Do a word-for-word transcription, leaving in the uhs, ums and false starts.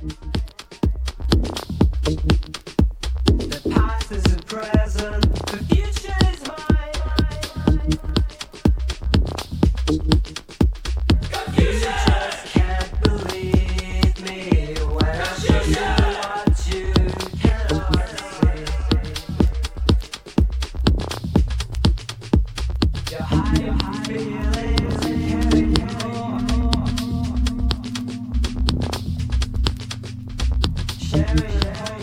The past is the present, the future is mine. You just can't believe me when I show you what you cannot see. Your high feelings carry on. Sharing